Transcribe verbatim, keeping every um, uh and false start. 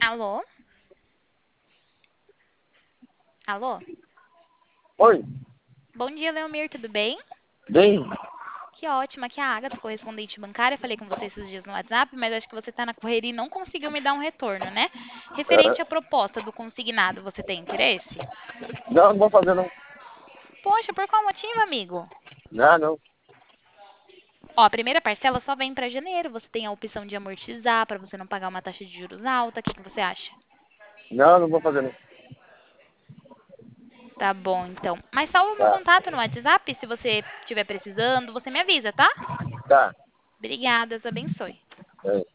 Alô? Alô? Oi, Bom dia, Leomir, tudo bem? bem, Que ótimo, aqui é a Agatha, correspondente bancária. Falei com você esses dias no WhatsApp, mas acho que você está na correria e não conseguiu me dar um retorno, né? Referente à é, proposta do consignado, você tem interesse? não, não vou fazer não. Poxa, por qual motivo, amigo? Não, não, Ó, a primeira parcela só vem para janeiro. Você tem a opção de amortizar para você não pagar uma taxa de juros alta. O que que você acha? não, não vou fazer não. Tá bom, então. Mas salva o meu Tá, contato no WhatsApp. Se você estiver precisando, você me avisa, tá? tá. Obrigada, Deus abençoe. É.